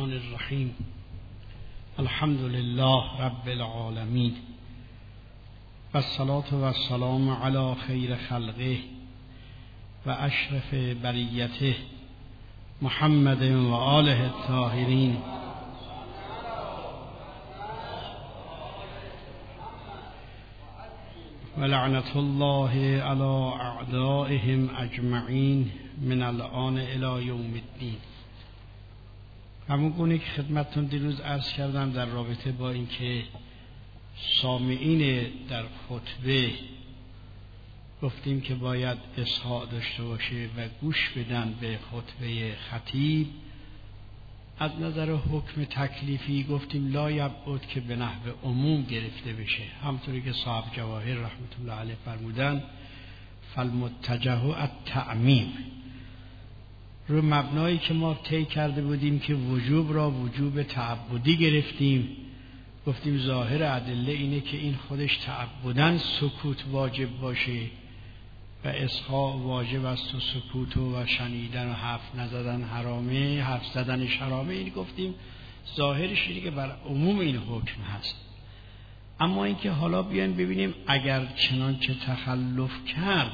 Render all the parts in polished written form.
الرحمن الرحیم. الحمد لله رب العالمین و الصلاة و السلام علی خیر خلقه و اشرف بریته محمد و آله الطاهرین و لعنت الله علی اعدائهم اجمعین من الآن الی یوم الدین. همون گونه که خدمتتون دیروز عرض کردم در رابطه با اینکه سامعین در خطبه گفتیم که باید اصغاء داشته باشه و گوش بدن به خطبه خطیب. از نظر حکم تکلیفی گفتیم لا یبعد که به نحو عموم گرفته بشه، همطوری که صاحب جواهر رحمت الله علیه فرمودن فالمتجه التعمیم، رو مبنایی که ما طی کرده بودیم که وجوب را وجوب تعبدی گرفتیم. گفتیم ظاهر ادله اینه که این خودش تعبداً سکوت واجب باشه و اصغاء واجب است و سکوت و شنیدن و حرف نزدن حرامه، حرف زدنش حرامه. این گفتیم ظاهرش اینه که بر عموم این حکم هست. اما اینکه حالا بیایم ببینیم اگر چنانچه تخلف کرد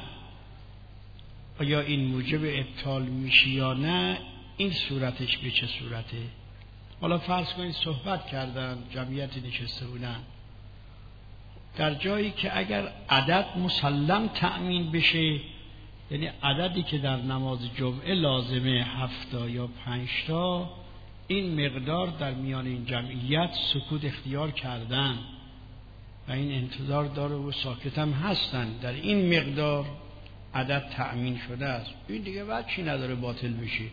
آیا این موجب ابطال میشه یا نه، این صورتش به چه صورته؟ حالا فرض کنید صحبت کردن، جمعیت نشسته بودن، در جایی که اگر عدد مسلم تأمین بشه، یعنی عددی که در نماز جمعه لازمه 7 یا 5 تا، این مقدار در میان این جمعیت سکوت اختیار کردن و این انتظار داره و ساکت هم هستن، در این مقدار عدد تأمین شده است، این دیگه وجهی نداره باطل بشه.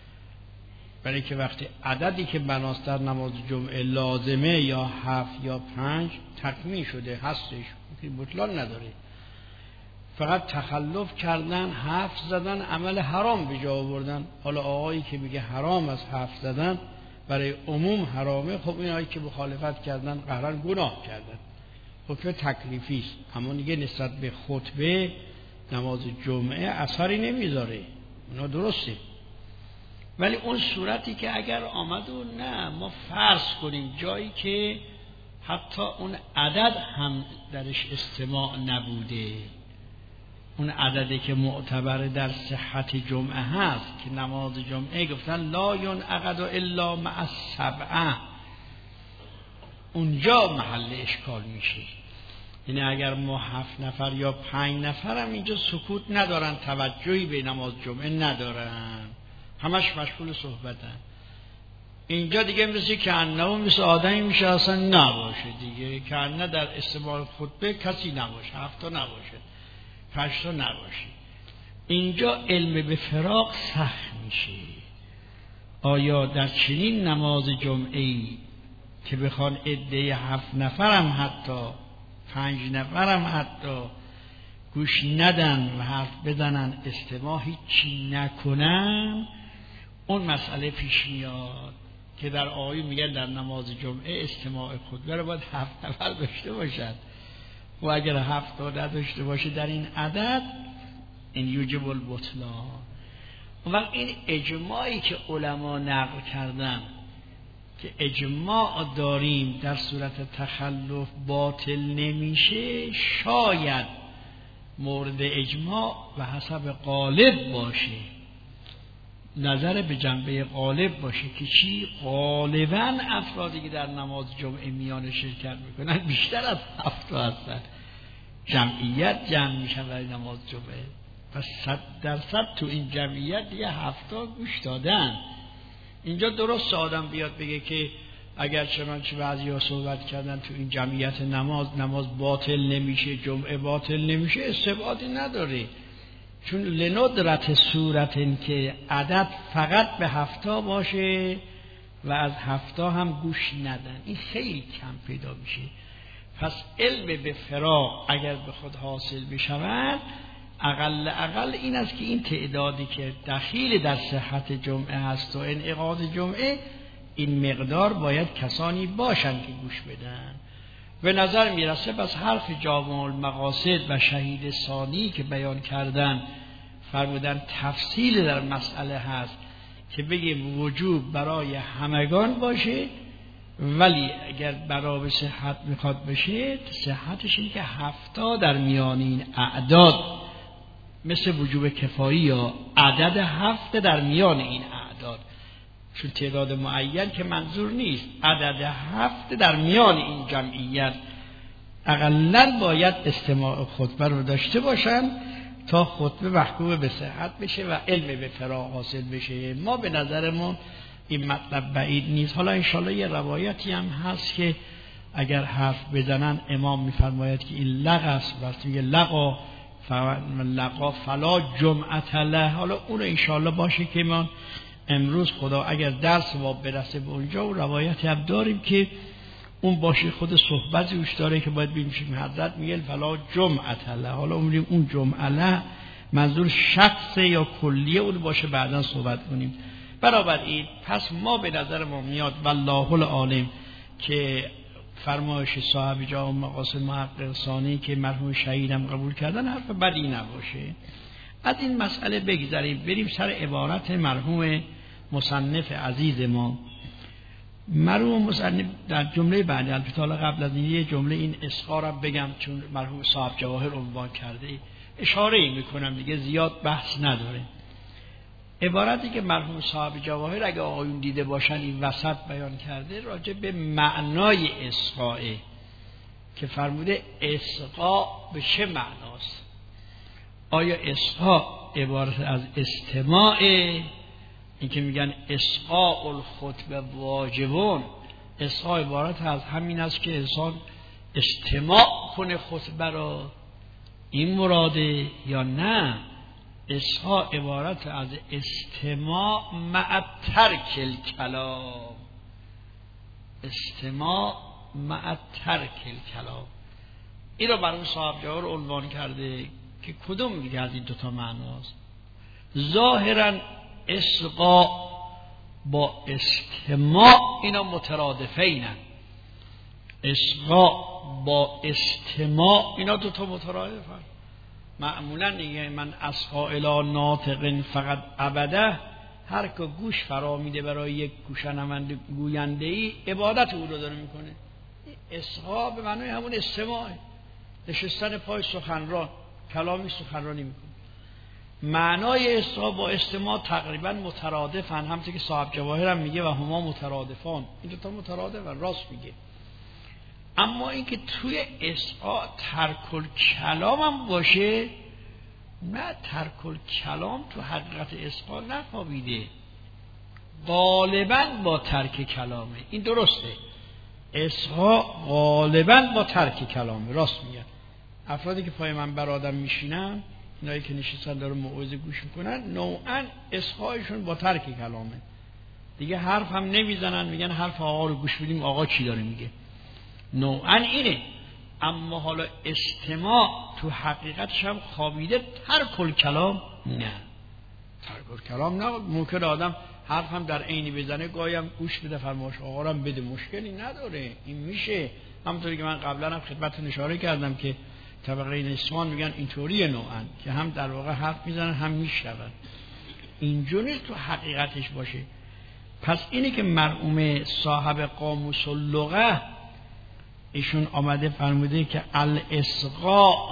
برای که وقتی عددی که بناست در نماز جمعه لازمه یا 7 یا 5 تکمیل شده هستش، بطلان نداره. فقط تخلف کردن، حرف زدن، عمل حرام به جا آوردن. حالا آقایی که میگه حرام از حرف زدن برای عموم حرامه، خب این آقایی که مخالفت کردن قهرن گناه کردن، حکم تکلیفی است. اما دیگه نسبت به خطبه نماز جمعه اثری نمیذاره، اونا درسته. ولی اون صورتی که اگر آمد و نه ما فرض کنیم جایی که حتی اون عدد هم درش استماع نبوده، اون عددی که معتبر در صحت جمعه هست که نماز جمعه گفتن لا ینعقد الا مع السبعه، اونجا محل اشکال میشه. یعنی اگر ما 7 نفر یا 5 نفر هم اینجا سکوت ندارن، توجهی به نماز جمعه ندارن، همش مشغول صحبتن، اینجا دیگه مثل آدمی میشه اصلا نباشه دیگه، که نه در استماع خطبه کسی نباشه، 7 تا نباشه، 5 تا نباشه. اینجا علم به فراق سخت میشه. آیا در چنین نماز جمعه‌ای که بخوان عده 7 نفرم حتی 5 نفرم حتی گوش ندن و حرف بزنن، استماع هیچی نکنن، اون مسئله پیش میاد که در آیه میگن در نماز جمعه استماع خطبه رو باید 7 نفر داشته باشد و اگر 7 تا نداشته باشه در این عدد، این یوجب البطلان. و این اجماعی که علما نقل کردن که اجماع داریم در صورت تخلف باطل نمیشه، شاید مورد اجماع و حسب غالب باشه، نظر به جنبه غالب باشه که چی؟ غالباً افرادی که در نماز جمعه میان شرکت میکنن بیشتر از 7 تا هستن، جمعیت جمع میشن برای نماز جمعه، پس 100% تو این جمعیت دیگه 7 تا گوش دادن. اینجا درست آدم بیاد بگه که اگر چنانچه بعضی‌ها صحبت کردن تو این جمعیت نماز باطل نمیشه، جمعه باطل نمیشه، استبعادی نداره، چون لندرت صورتن که عدد فقط به 7 تا باشه و از 7 تا هم گوش ندن، این خیلی کم پیدا میشه. پس علم به فراق اگر به خود حاصل بشود، اقل این است که این تعدادی که دخیل در صحت جمعه هست و انعقاد جمعه، این مقدار باید کسانی باشن که گوش بدن. به نظر میرسه بس حرف جامع المقاصد و شهید ثانی که بیان کردن فرمودن تفصیل در مسئله هست که بگیم وجوب برای همگان باشه، ولی اگر برای صحت میخواد بشه، صحتش اینه که 70 در میان این اعداد مثل وجوب کفایی یا عدد 7 در میان این اعداد، چون تعداد معین که منظور نیست، عدد 7 در میان این جمعیت اقلن باید استماع خطبه رو داشته باشن تا خطبه محکوم به صحت بشه و علم به فراغ حاصل بشه. ما به نظر ما این مطلب بعید نیست. حالا انشالله یه روایتی هم هست که اگر حرف بزنن امام میفرماید که این لغ است، وقتی میگه لغا فلا جمعت له. حالا اون انشالله باشه که ما امروز خدا اگر درس ما برسه به اونجا، و روایتی هم داریم که اون باشه خود صحبتی اوش داره که باید ببینیم حضرت میگه فلا جمعت له. حالا اون جمعه له منظور شخص یا کلیه اون باشه، بعداً صحبت کنیم. بنابراین پس ما به نظر ما میاد والله العالم که فرمایش صاحب جامع مقاصد محقق ثانی که مرحوم شهیدم قبول کردن حرف بدی نباشه. از این مسئله بگذاریم، بریم سر عبارت مرحوم مصنف عزیز ما. مرحوم مصنف در جمله بعدی، البته قبل از این یه جمله این اسقا را بگم چون مرحوم صاحب جواهر عنوان کرده، اشاره میکنم دیگه، زیاد بحث نداره. عبارتی که مرحوم صاحب جواهر اگه آقایون دیده باشن این وسط بیان کرده راجع به معنای اسقاء، که فرموده اسقا به چه معناست؟ آیا اسقا عبارت از استماع، این که میگن اسقاء الخطبه واجبون، اسقا عبارت از همین است که انسان استماع کنه خطبه را، این مراده یا نه اسقا عبارت از استماع مع ترک الکلام، استماع مع ترک الکلام. این رو برای صاحب جواهر عنوان کرده که کدوم دیگه از این دوتا معناست؟ ظاهرا اسقا با استماع اینا مترادفینن، اسقا با استماع اینا دوتا مترادفن. معمولا دیگه من اسقا الی ناطق فقط ابده، هر که گوش فرا میده برای یک گوشنونده گوینده ای عبادت او رو داره میکنه. اسقا به معنای همون استماع، نشستن پای سخنران، کلامی سخنرانی میکنه. معنای اسقا با استماع تقریبا مترادفن، همونطور که صاحب جواهر هم میگه و هما مترادفان، این دوتا مترادفن، راست میگه. اما اینکه توی اسقا ترک الکلام هم باشه، نه، ترک الکلام تو حقیقت اسقا نخوابیده، غالبا با ترک کلامه. این درسته، اسقا غالبا با ترک کلامه، راست میگن. افرادی که پای من برادم میشینن، اینایی که نشستن داره موعظه گوش میکنن، نوعا اسقایشون با ترک کلامه دیگه، حرف هم نمیزنن، میگن حرف آقا رو گوش بدیم آقا چی داره میگه، نوعا اینه. اما حالا استماع تو حقیقتش هم خوابیده، ترک الکلام نه، ترک الکلام نه. ممکن آدم حرف هم در عینی بزنه، گاهی هم گوش بده، فرمایش آقا رو هم بده، مشکلی نداره، این میشه. همونطوری که من قبلا هم خدمتتون اشاره کردم که طبقه نسوان میگن اینطوریه نوعا، که هم در واقع حرف میزنن هم میشنون، اینجوری تو حقیقتش باشه. پس اینه که مرحوم صاحب قاموس اللغه ایشون آمده فرموده که الاسقاء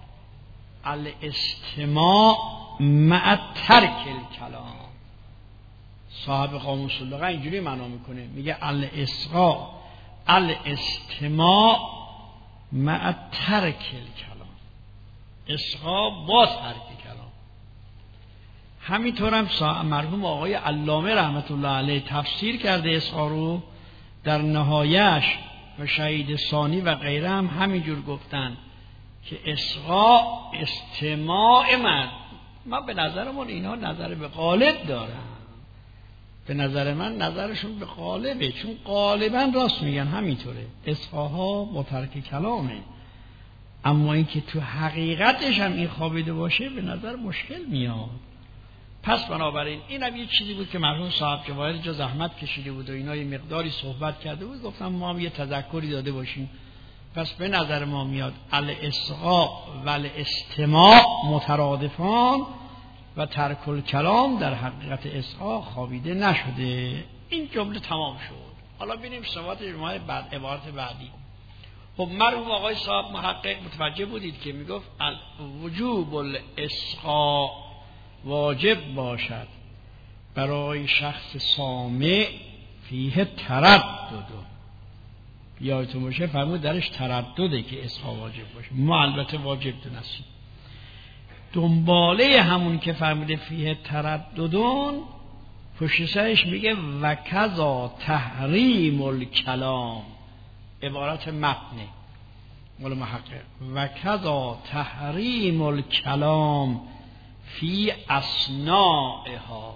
الاستماع مع ترک الکلام. صاحب قاموس اللغه اینجوری معنا میکنه، میگه الاسقاء الاستماع مع ترک الکلام، اسقا با ترک کلام. همینطور هم مرحوم آقای علامه رحمت الله علیه تفسیر کرده اسقا رو در نهایش، و شهید ثانی و غیره هم همینجور گفتن که اسقا استماع من به نظرمون اینها نظر به غالب دارن، به نظر من نظرشون به غالبه، چون غالبا راست میگن، همینطوره اسقاها با ترک کلامه. اما اینکه تو حقیقتش هم این خوابیده باشه به نظر مشکل میاد. پس بنابراین این هم یه چیزی بود که مرحوم صاحب جواهر جا زحمت کشیده بود و اینا یه مقداری صحبت کرده بود، گفتم ما هم یه تذکری داده باشیم. پس به نظر ما میاد الاسقاء و الاستماع مترادفان، و ترک الکلام در حقیقت اسحاق خوابیده نشده. این جمله تمام شد. حالا ببینیم صفات جمله بعد، عبارت بعدی. خب مرحوم آقای صاحب محقق متوجه بودید که میگفت وجوب الاسحاق واجب باشد برای شخص سامع فیه تردد. یادتون باشه فرمود درش تردده که اسحاق واجب باشه. ما البته واجب دونستیم. دنباله همون که فرموده فیه ترددون پشت سرش میگه و کذا تحریم الکلام. عبارت متنه مول محقق. و کذا تحریم الکلام فی اثناءها.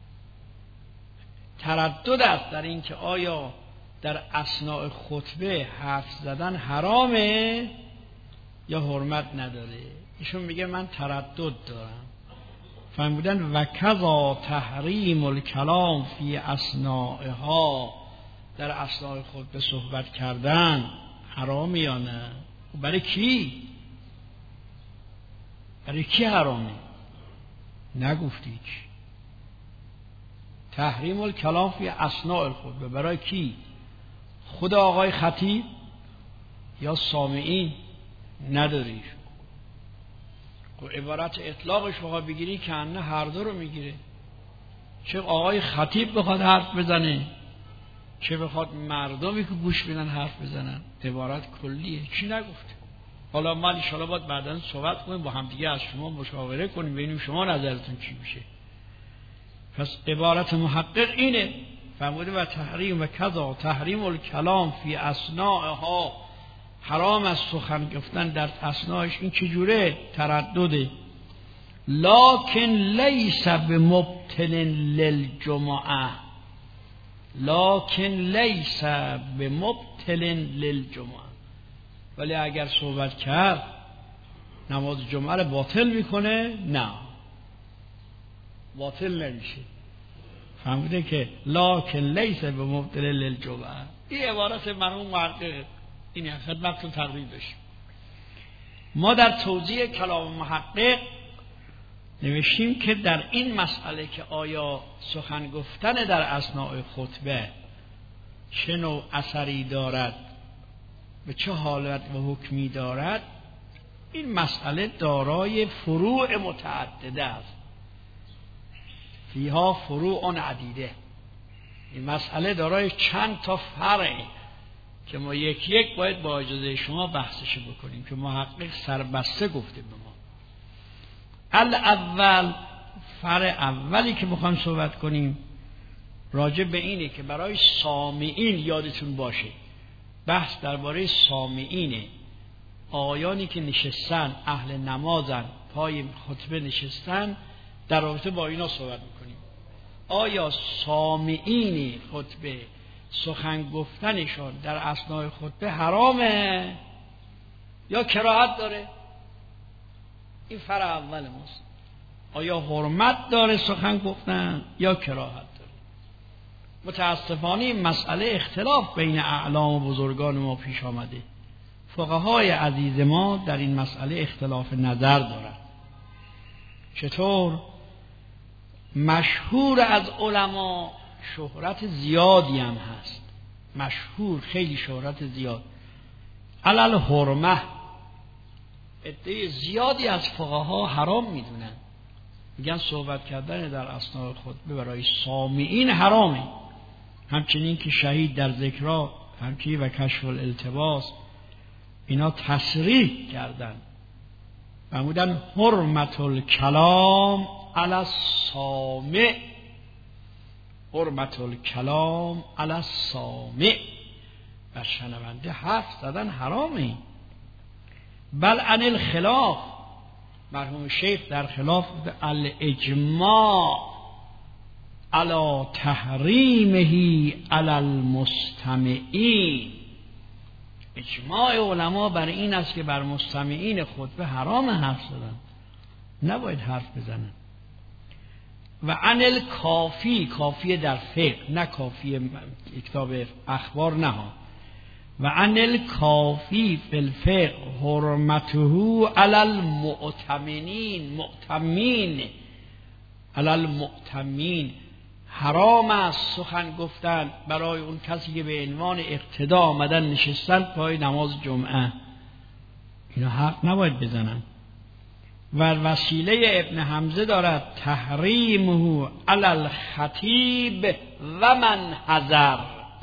تردد است در این که آیا در اثناء خطبه حرف زدن حرامه یا حرمت نداره. ایشون میگه من تردد دارم. فرمودن و کذا تحریم الکلام فی اثناءها، در اثناء خطبه صحبت کردن حرام یا نه؟ برای کی؟ برای کی حرامه؟ نگفتید. تحریم الکلام فی اثناء الخطبه برای کی؟ خود آقای خطیب یا سامعین؟ نداری. عبارت اطلاقش بخواد بگیری که نه هر دو رو میگیره. چه آقای خطیب بخواد حرف بزنه، چه بخواد مردمی که گوش بدن حرف بزنن. عبارت کلیه. چی نگفته؟ حالا ما ان شاءالله باید بعداً صحبت کنیم با هم دیگه، از شما مشاوره کنیم ببینیم شما نظرتون چی میشه. پس عبارت محقق اینه. فرموده و تحریم و کذا تحریم الکلام فی اثناءها، حرام از سخن گفتن در اثناءش. این چجوره؟ تردده. لکن لیس بمبطل للجمعه. لکن لیس بمبطل للجمعه. ولی اگر صحبت کرد نماز جمعه رو باطل میکنه؟ نه، باطل نمیشه. فهمیده که لکن لیس بمبطل للجمعه. این عبارت مرحوم محقق این خدمتتون تقدیم بشه. ما در توضیح کلام محقق نوشتیم که در این مسئله که آیا سخن گفتن در اثناء خطبه چه نوع اثری دارد، به چه حالت و حکمی دارد، این مسئله دارای فروع متعدده است. فیها فروع عدیده. این مسئله دارای چند تا فرعه که ما یک یک باید با اجازه شما بحثش بکنیم که محقق سربسته گفته به ما. الاول، فرع اولی که میخوام صحبت کنیم راجع به اینه که برای سامعین یادتون باشه بحث درباره سامعینه. آقایانی که نشستن، اهل نمازن، پای خطبه نشستن، در رابطه با اینا صحبت میکنیم. آیا سامعین خطبه سخن گفتنشان در اثناء خطبه حرامه یا کراهت داره؟ این فرع اول ماست. آیا حرمت داره سخن گفتن یا کراهت داره؟ متاسفانه این مسئله اختلاف بین اعلام و بزرگان ما پیش آمده. فقهای عزیز ما در این مسئله اختلاف نظر دارند. چطور؟ مشهور از علما شهرت زیادی هم هست. مشهور، خیلی شهرت زیاد. علل حرمه، عده زیادی از فقها حرام میدونن، میگن صحبت کردن در اثناء خطبه برای سامعین حرامه. همچنین که شهید در ذکرها همچنین و کشف الالتباس اینا تصریح کردن فرمودن حرمت الکلام علی السامع. حرمت الکلام علی السامع، بر شنونده حرف زدن حرامه. بل عن الخلاف، مرحوم شیخ در خلاف الاجماع علی تحریمه علی المستمعین. اجماع علما بر این است که بر مستمعین خطبه حرام حرف زدن، نباید حرف بزنن. و عن الکافی، کافی در فقه نه کافی کتاب اخبار نه ها. و عن الکافی فی الفقه حرمته علی المؤتمنین. مؤتمین علی المؤتمین، حرام است سخن گفتن برای اون کسی که به عنوان اقتدا آمدن نشستن پای نماز جمعه. اینا حرف نباید بزنن. و وسیله ابن حمزه دارد تحریمه علی الخطیب و من حضر،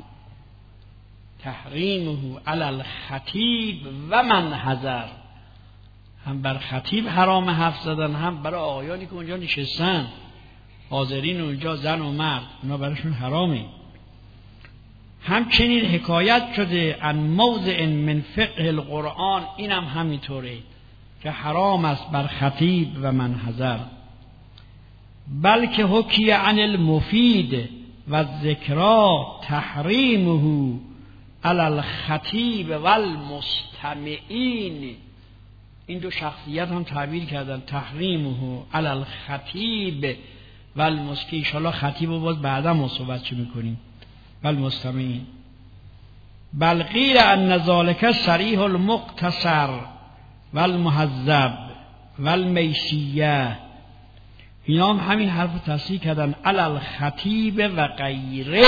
تحریمه علی الخطیب و من حضر، هم بر خطیب حرام حرف زدن، هم برای آقایانی که اونجا نشستن، حاضرین اونجا زن و مرد، اونا براشون حرامه. همچنین حکایت شده عن موضع من فقه القرآن، اینم همینطوره که حرام است بر خطیب و من حضر. بلکه حکی عن المفید و ذکرا تحریمه علی الخطیب و المستمعین. این دو شخصیت هم تعبیر کردن تحریمه علی الخطیب و المستمعین. انشاءالله خطیب رو باز بعدا ما صحبت چی میکنیم. و المستمعین. بل قیل ان ذلک صریح المقتصر و المهذب و المیسیه، اینا هم همین حرف رو تصحیح کردن علی الخطیب و غیره.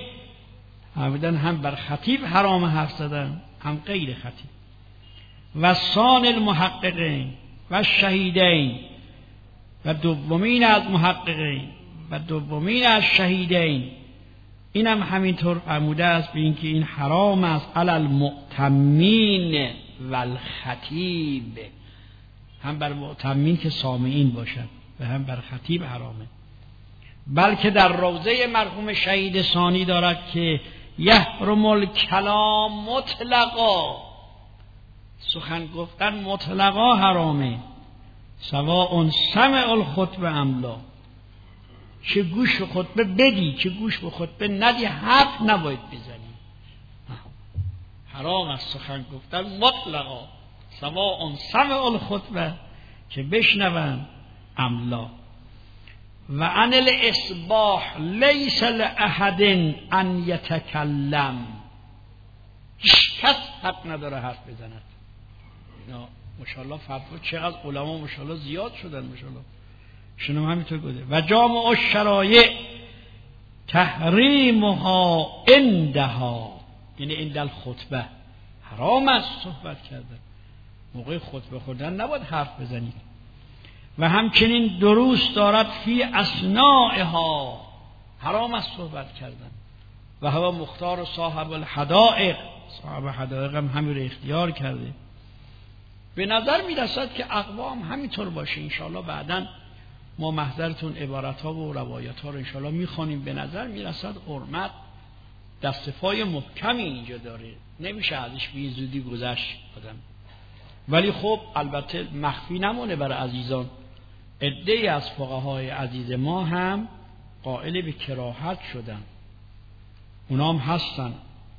هم بر خطیب حرام حرف زدن هم غیر خطیب. و ثان المحققین و شهیدین، و دومین از محققین و دومین از شهیدین، این هم همینطور فرموده است به اینکه این حرام است علی المؤتمین و الخطیب، هم بر مؤتمین که سامعین باشد و هم بر خطیب حرامه. بلکه در روضه مرحوم شهید ثانی دارد که یحرم الکلام مطلقا، سخن گفتن مطلقا حرامه، سواء سمع الخطبه ام لا، چه گوش به خطبه بدی چه گوش به خطبه ندی حرف نباید بزنی. حرام است سخن گفتن مطلقا، سواء سمع الخطبه، که بشنون ام لا. و عن الاسباح لیس لاحد ان یتکلم، هیچ کس حق نداره حرف بزند. اینا ماشاءالله فتوا چقدر علما ماشاءالله زیاد شدن ماشاءالله، شنو همینطور گفته. و جامع الشرایع تحریمها عندها، یعنی عند الخطبه، حرام است صحبت کردن، موقع خطبه خوردن نباید حرف بزنید. و همچنین دروس دارد فی اثناءها، حرام است صحبت کردن. و هوا مختار صاحب الحدائق، صاحب حدائق هم همین رو اختیار کرده. به نظر می رسد که اقوام همینطور باشه. انشاءالله بعداً ما محضرتون عبارت ها و روایت ها رو انشاءالله می خوانیم. به نظر می رسد حرمت دستفای محکمی اینجا داره، نمیشه ازش به زودی گذشت آدم. ولی خب البته مخفی نمونه برای عزیزان، عده‌ای از فقهای عزیز ما هم قائل به کراهت شدن، اونام هستن.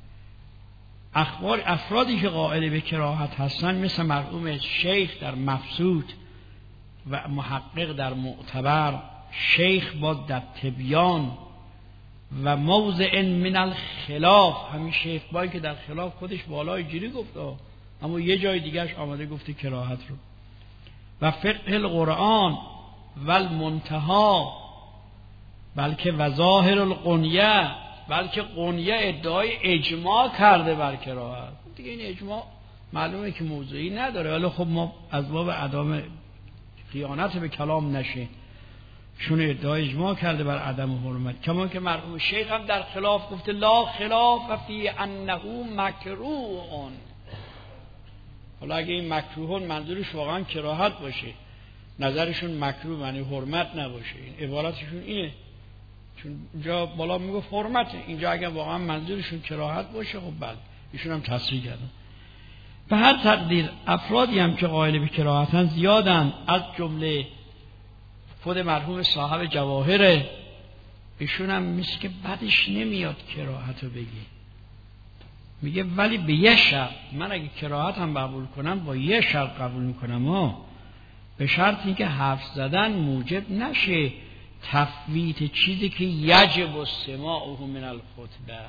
افرادی که قائل به کراهت هستن مثل مرحوم شیخ در مبسوط و محقق در معتبر، شیخ باز در تبیان، و موضع من الخلاف، همین شیخ بایی که در خلاف خودش بالای جیری گفته، اما یه جای دیگرش آمده گفته کراهت رو. و فقه القرآن و المنتها، بلکه و ظاهر القنیه، بلکه قنیه ادعای اجماع کرده بر کراهت دیگه. این اجماع معلومه که موضوعی نداره، ولی خب ما از باب عدم خیانت به کلام نشه، چون ادعای اجماع کرده بر عدم حرمت. کما که مرحوم شیخ هم در خلاف گفته لا خلاف فی انه مکروه. حالا اگه این مکروهون منظورش واقعا کراهت باشه، نظرشون مکروه معنی حرمت نباشه، این عبارتشون اینه، چون اینجا بالا میگه حرمته، اینجا اگه واقعا منظورشون کراهت باشه خب بله، ایشون هم تصریح کردن. به هر تقدیر افرادی هم که قائل به کراهتن زیادن، از جمله خود مرحوم صاحب جواهر، ایشون هم مثل که بدش نمیاد کراهت رو بگی، میگه ولی به یه شرط، من اگه کراهت هم قبول کنم با یه شرط قبول میکنم، به شرط اینکه حرف زدن موجب نشه تفویت چیزی که یجب السماعه من الخطبه.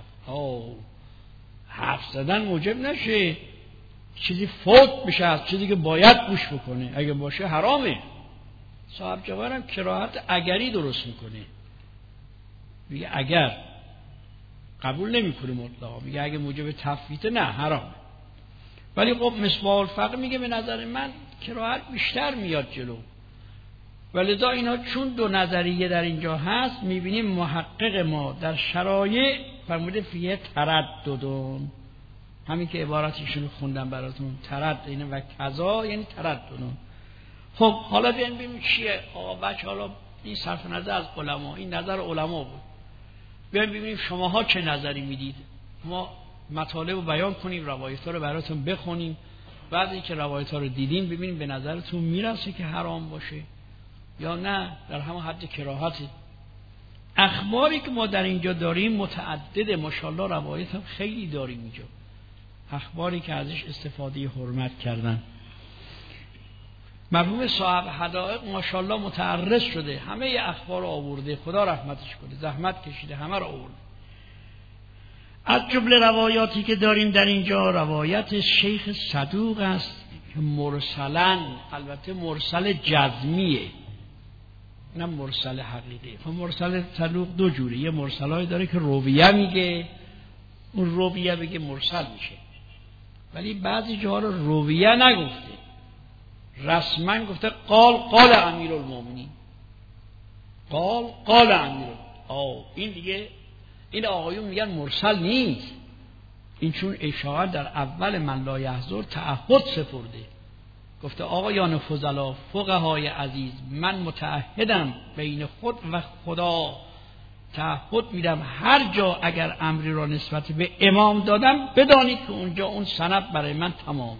حرف زدن موجب نشه چیزی فوت بشه از چیزی که باید گوش بکنه، اگه باشه حرامه. صاحب جواهر هم کراهت اگری درست میکنه، میگه اگر قبول نمیکنه مطلقا، میگه اگه موجب تفویته نه حرامه. ولی خب مصباح الفقه میگه به نظر من کراهت بیشتر میاد جلو. ولذا اینا چون دو نظریه در اینجا هست، میبینیم محقق ما در شرایع فرموده فیه ترددون، همین که عباراتشون خوندم براتون، تردد اینه و کذا یعنی ترددون. خب حالا ببینیم چیه آقا بچه، حالا این صرف نظر از علما، این نظر علما بود، ببینیم شماها چه نظری میدید، ما مطالب رو بیان کنیم، روایت ها رو براتون بخونیم، بعد اینکه روایت ها رو دیدیم ببینیم به نظرتون میرسه که حرام باشه یا نه در همون حد کراهته. اخباری که ما در اینجا داریم متعدده، ماشاءالله روایت هم خیلی داریم اینجا، اخباری که ازش استفاده حرمت کردن. مرحوم صاحب حدائق ماشاءالله متعرض شده، همه اخبار رو آورده، خدا رحمتش کنه، زحمت کشیده، همه رو آورده. از جمله روایاتی که داریم در اینجا روایت شیخ صدوق است که مرسلن، البته مرسل جزمیه نه مرسل حقیقی. خب مرسل صدوق دو جوره، یه مرسلای داره که رویه میگه، اون رویه بگه مرسل میشه، ولی بعضی جاها رو رویه نگفته، رسما گفته قال امیرالمومنین، قال امیرالمومنین. این دیگه این آقایون میگن مرسل نیست، این چون اشاره در اول من لا یحضر تعهد سپرده، گفته آقایان فضلا، فقهای عزیز، من متعهدم بین خود و خدا، تعهد میدم هر جا اگر امری را نسبت به امام دادم بدانید که اونجا اون سند برای من تمامه.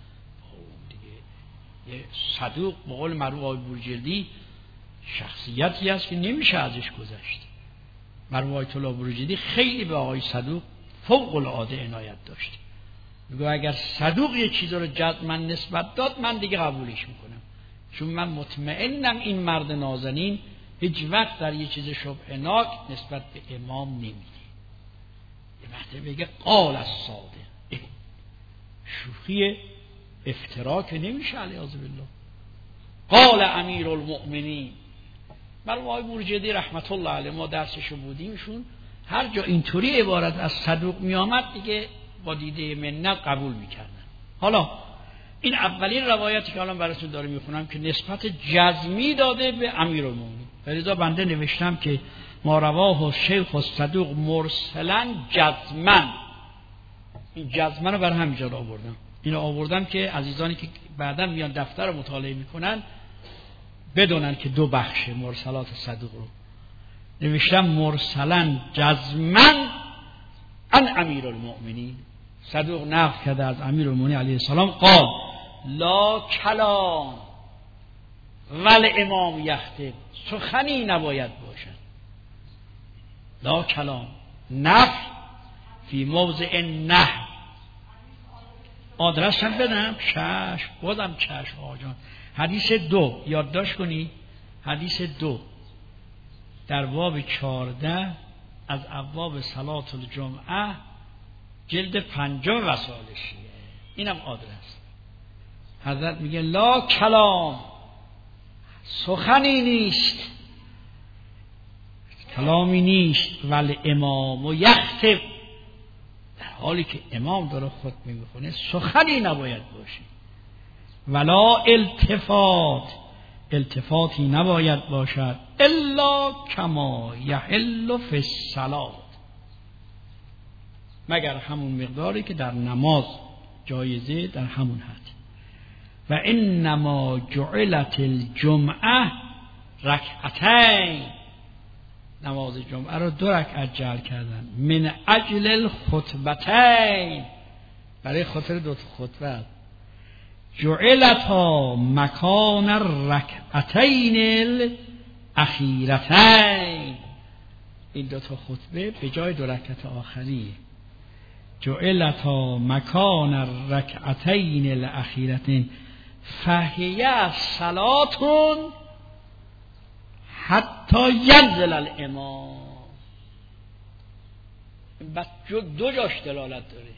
دیگه یه صدوق به قول مرحوم آقای بروجردی شخصیتی هست که نمیشه ازش گذشت. مرحوم آیت الله بروجردی خیلی به آقای صدوق فوق العاده عنایت داشت، میگه اگر صدوق یه چیز رو جزما نسبت داد من دیگه قبولش میکنم، چون من مطمئنم این مرد نازنین هیچ وقت در یه چیز شبهناک نسبت به امام نمیده. یه وقتی بگه قال الصادق، شوخی افترا که نمیشه علیاذ بالله. قال امیرالمؤمنین. مرحوم آقای بروجردی رحمت الله علیه ما درسشو بودیمشون، هر جا اینطوری عبارت از صدوق می آمد دیگه با دیده منت قبول میکردن. حالا این اولین روایتی که الان براتون دارم میخونم که نسبت جزمی داده به امیرالمومنین. لذا بنده نوشتم که ما رواه الشیخ الصدوق مرسلا جزما. این جزما رو بر همینجا آوردم، اینو آوردم که عزیزانی که بعدا میان دفتر رو مطالعه میکنن بدونن که دو بخش مرسلات صدوق رو نوشتم مرسلا جزما عن امیرالمؤمنین. صدوق نقل کرده از امیرالمؤمنین علیه السلام قال لا کلام ول امام یخطب، سخنی نباید باشد. لا کلام نفی فی موضع نهی. آدرس هم بدم؟ چشم، بازم چشم آقا جان. حدیث 2 یادداشت کنی، حدیث 2 در باب 14 از ابواب صلات الجمعه جلد 5 وسائل شیعه. اینم آدرس. حضرت میگه لا کلام، سخنی نیست، کلامی نیست، ولی امام و یخطب، در حالی که امام داره خطبه میخونه سخنی نباید باشه. ولا التفات، التفاتی نباید باشد الا کما یحل فی الصلاة، مگر همون مقداری که در نماز جایزه در همون حد. و انما جعلت الجمعه رکعتین، نماز جمعه رو 2 رکعت جعل کردن. من اجل الخطبتین، برای خاطر 2 خطبه. جعلتا مکان الرکعتین الاخیرتین، این 2 خطبه به جای 2 رکعت آخری. جعلتا مکان الرکعتین الاخیرتین فهیه صلاتون حتی ینزل الامام. بس 2 جاش دلالت داره،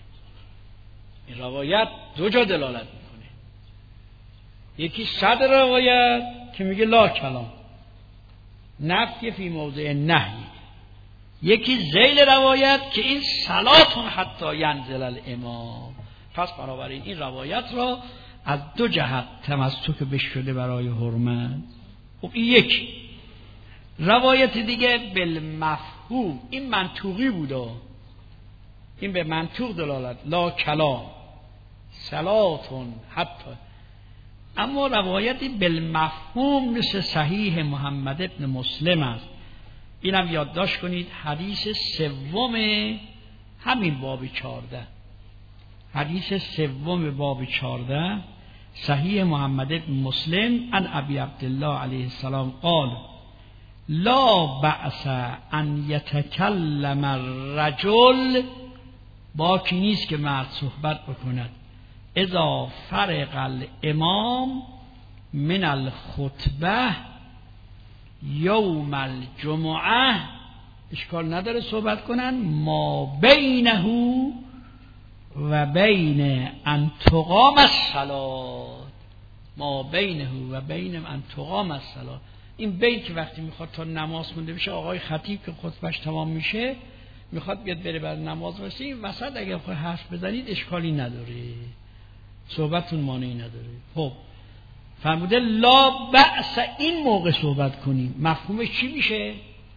این روایت 2 جا دلالت میکنه. یکی صدر روایت که میگه لا کلام، نفی فی موضع نهی. یکی ذیل روایت که این صلاتون حتی ینزل الامام. پس بنابراین این روایت را از دو جهت تمسک بش شده برای حرمت. خب این یک. روایت دیگه بالمفهوم، این منطوقی بوده، این به منطوق دلالت، لا کلام صلاتون حتی. اما روایتی بالمفهوم مثل صحیح محمد ابن مسلم است. اینم یادداشت کنید، حدیث سوم همین باب 14، حدیث سوم باب 14 صحیح محمد ابن مسلم عن ابی عبدالله علیه السلام قال لا بأس ان یتکلم الرجل، باکی نیست که مرد صحبت بکند، اذا فرغ الامام من الخطبه یوم الجمعه، اشکال نداره صحبت کنن، ما بینه و بین ان تقام الصلاة، ما بینه و بین ان تقام الصلاة. این بین که وقتی میخواد تا نماز خونده بشه، آقای خطیب که خطبهش تمام میشه میخواد بیاد بره بر نماز واسه، این وسط اگه بخواد حرف بزنید اشکالی نداره، صحبتون مانعی نداره. خب فرموده لا بأس این موقع صحبت کنیم، مفهومش چی میشه؟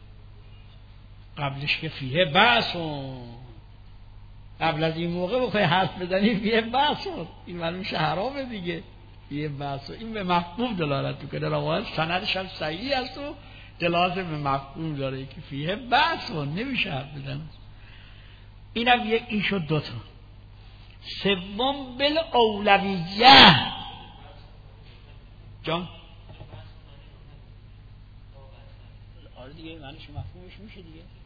قبلش که فیه بأسون، قبل از این موقع بخوای حرف بزنی فیه بأسون، این معلوم میشه حرامه دیگه. فیه بأسون این به مفهوم دلالت میکنه، روایت سندش هم صحیح است و دلالت به مفهوم داره که فیه بأسون، نمیشه حرف بزنه. اینم یک، این شد دوتا. سوم بالاولویه جان، آره دیگه معنیش مفهومش میشه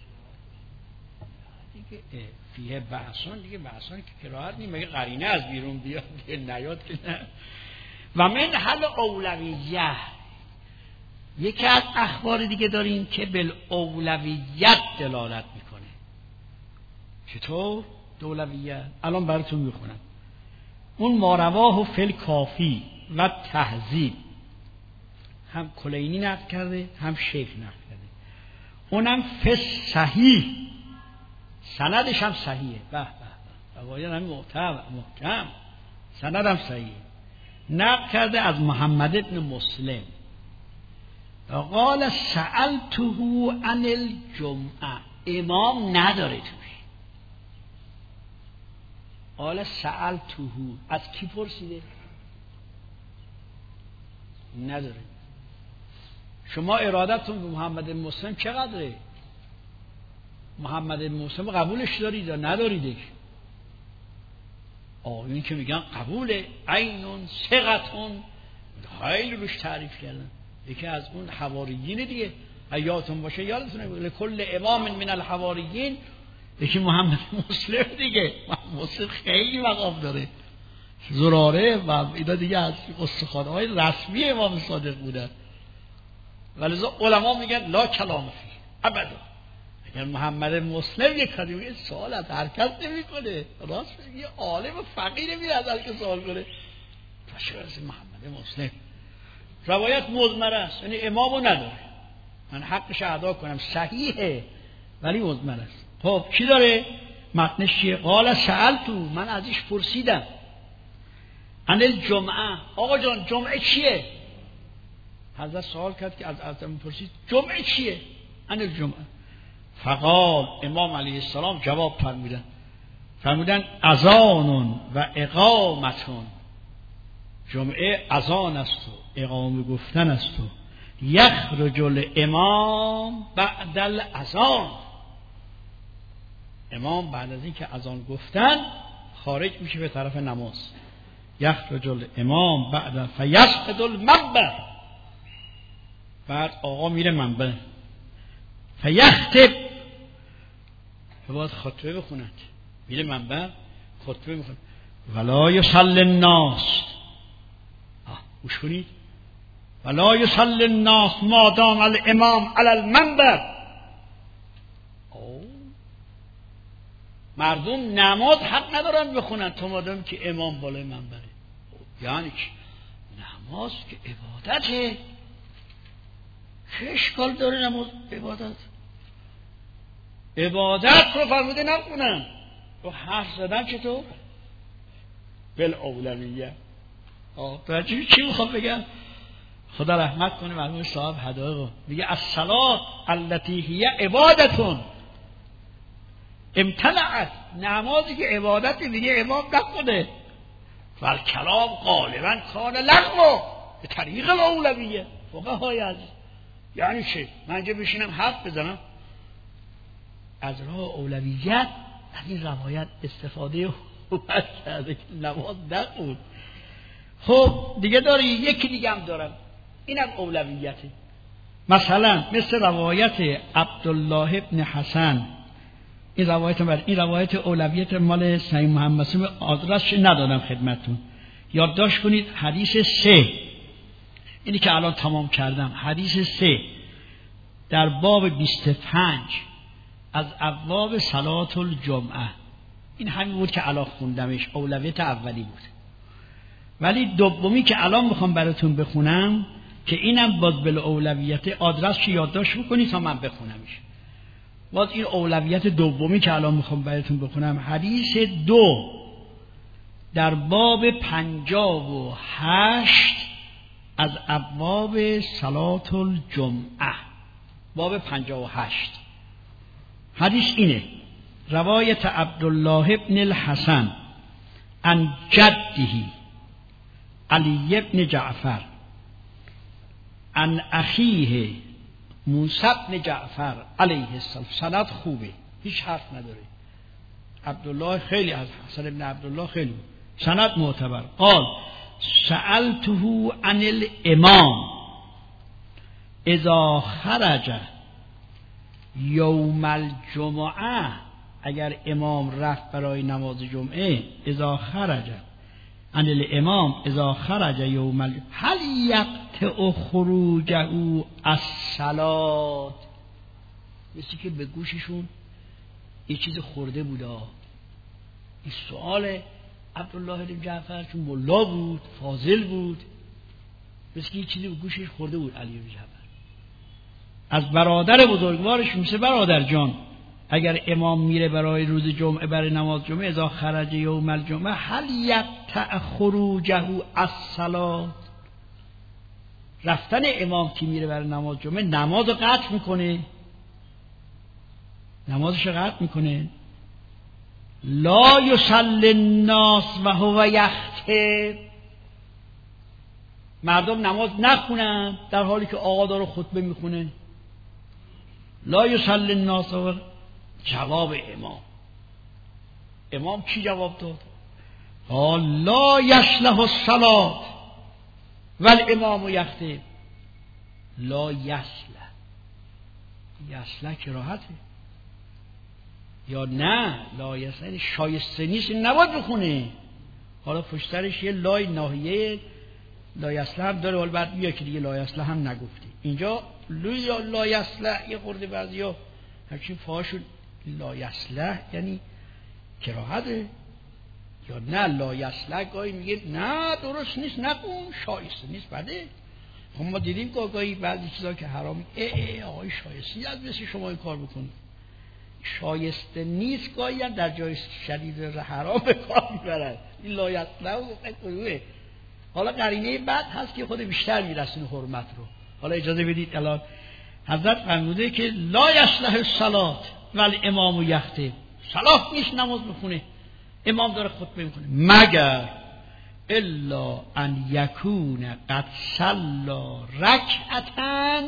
دیگه فیه بحثان دیگه، بحثان که کراهت نیم، مگه قرینه از بیرون بیاد نیاد که نه. و من حل اولویه، یکی از اخبار دیگه داریم که بالاولویت دلالت میکنه. چطور اولویت؟ الان براتون میخونم. اون مارواه و فل کافی و تهذیب، هم کلینی نقل کرده هم شیخ نقل کرده، اونم فس صحیح، سندش هم صحیحه. به به، روایت هم محکم، سند هم صحیحه. نقل کرده از محمد ابن مسلم قال سألته عن الجمعه، امام نداره توش. قال سألته، از کی پرسیده؟ نداره. شما ارادتون به محمد مسلم چقدره؟ محمد مسلم قبولش دارید یا نداریدش؟ این که میگن قبوله، عینون ثقتون، خیلی روش تعریف کردن. یکی از اون حواریین دیگه، یادتون باشه، یادتونه لکل امام من الحواریین، یکی محمد مسلم دیگه. محمد مسلم خیلی مقام داره، زراره و اینا دیگه از استخوان‌های رسمی امام صادق بودن. ولذا علما میگن لا کلام فیه ابدا. اگر محمد مسلم یک کاری میگه سوال از هر کس نمیکنه، راست میگه، عالم و فقیر نمیره از هر کس سوال کنه. چرا از محمد مسلم؟ روایت مضمره است، یعنی امامو نداره، من حقش ادا کنم، صحیحه ولی مضمره است. خب چی داره؟ متنش چیه؟ قال سألتو، من ازش پرسیدم، عن الجمعه، آقا جان جمعه چیه؟ حضرت سوال کرد که از آدم پرسید جمعه چیه؟ عن الجمعه. فقال، امام علیه السلام جواب فرمودن اذان و اقامتون، جمعه اذان است و اقامه گفتن است و یخرج الامام بعد الاذان، امام بعد از این که اذان گفتن خارج میشه به طرف نماز. یخرج الامام بعد فیسقط المنبر، بعد آقا میره منبر، فیخطب، باید خطبه بخوند، میره منبر خطبه میخوند، ولا یصلی الناس، گوش کنید، ولا یصلی الناس ما دام الامام علی المنبر، مردم نماز حق ندارن بخونن تا مادام که امام بالای منبره. یعنی چی؟ نماز که عبادته، چه اشکال داره نماز عبادت رو فرموده نکنن رو حرف زدن چطور؟ بالاولویه. توجه چی میخوام بگم؟ خدا رحمت کنه مرحوم صاحب حدایق میگه الصلاة التي هي عبادتون امتنعت، نمازی که عبادتی دیگه امام نکنه. والکلام غالبا کان لغو به طریق الاولویه. فقهای عزیز یعنی چه؟ من اینجا بشینم حرف بزنم از راه اولویت از این روایت استفاده کرده که نماز نخون. خب دیگه داری، یکی دیگه هم دارم، اینم اولویته. مثلا مثل روایت عبدالله ابن حسن، این روایت اولویت مال سعید محمد مسلم آدرسش ندادم خدمتون، یادداشت کنید. حدیث 3 اینی که الان تمام کردم، حدیث 3 در باب 25 از ابواب صلات الجمعه، این همین بود که الان خوندمش، اولویت اولی بود. ولی دومی که الان میخوام براتون بخونم که اینم باز بالاولویت، آدرسش یادداشت بکنید تا من بخونمش. باز این اولویت دومی که الان میخوام براتون بخونم، حدیث 2 در باب 58 از ابواب صلات الجمعه، باب 58. حدیث اینه: روایت عبدالله ابن الحسن عن جده علی ابن جعفر عن اخیه موسی ابن جعفر علیه السلام. سند خوبه، هیچ حرف نداره. عبدالله خیلی از حسن ابن عبدالله خیلی سند معتبر. قال سألته عن الامام اذا خرج یوم الجمعه، اگر امام رفت برای نماز جمعه، اذا خرج عن الامام اذا خرج یوم الجمعه هل یقطع خروجه الصلاة. مثل که به گوششون یه چیز خورده بودا. این سوال عبدالله بن جعفر چون ملا بود، فاضل بود، مثل که یه چیزی به گوشش خورده بود. علی بن جعفر از برادر بزرگوارش میشه: برادر جان، اگر امام میره برای روز جمعه، برای نماز جمعه، اذا خرج یوم الجمعه هل یقطع خروجه الصلاة، رفتن امام که میره برای نماز جمعه نماز رو قطع میکنه؟ نمازش رو قطع میکنه؟ لا یصلی الناس و هو یخطب، مردم نماز نخونن در حالی که آقا داره خطبه میخونه. لا یصلی الناس. جواب امام چی جواب داد؟ قال لا یصلح الصلاة والامام یخطب. لا یصلح کراهته، یا نه لا یصلح شایسته نیست، نباید بخونه. حالا پشترش یه لای ناحیه لا یصلح هم داره، حالا بعد بیا که دیگه لا یصلح هم نگفتی. اینجا لا یصلح یه خورده بعضیا همچین فاشون لا یصلح یعنی کراهته، یا نه لا یصلح گاهی میگه نه درست نیست، نکن، شایسته نیست، بده. خب ما دیدیم گاهی بعضی چیزا که حرام، آقای شایسته از مثل شما این کار بکنید، شایسته نیست، گاهی هم در جای شدید حرام به کار میبرن. این لا یصلح و حالا قرینه بعد هست که خود بیشتر میرسونه حرمت رو. حالا اجازه بدید الان حضرت فرموده که لا یصلح الصلاة والامام یخطب، صلاح نیست نماز بخونه، امام داره خطبه میکنه، مگر الا ان یکون قد صلی رکعتن،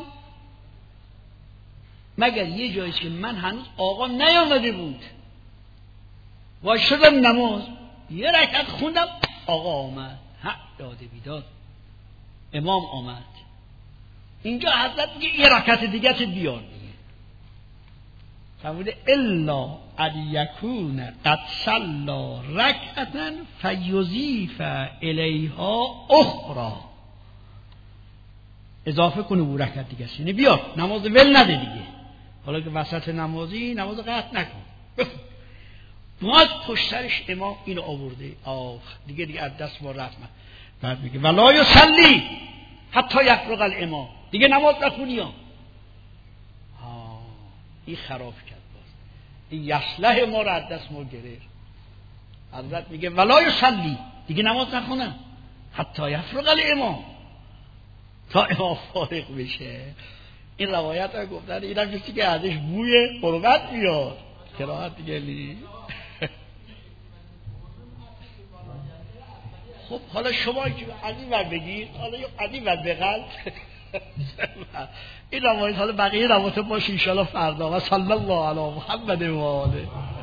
مگر یه جاییست که من هنوز آقا نیامده بود، وایسادم نماز، یه رکعت خوندم، آقا آمد، حق داده بیداد، امام آمد، اینجا حضرت میگه یه رکعت دیگه بیار دیگه. فرموده الا ان یکون قد صلی رکعتا فیضیف الیها اخرى، اضافه کنه او رکعت دیگه، یعنی بیار نماز ول نده دیگه. حالا که وسط نمازی نماز قطع نکن، باز پشترش امام اینو آورده، دیگه از دست ما رفت. بعد میگه ولا یصلی حتی یفرغ الامام، دیگه نماز نخونی ها، این خراب کرد. این یصلح ما را از دست ما گرفت. حضرت میگه ولا یصلی، دیگه نماز نخونم حتی یفرغ الامام، تا امام فارغ بشه. این روایت ها گفتن اینم کسی که ازش بوی حرمت میاد، کراهت دیگه لی. خب حالا شما که از این ور بگید، حالا از این ور بغل این روایت، حالا بقیه روایت باشه انشاءالله فردا. و صلی الله علی محمد و آله.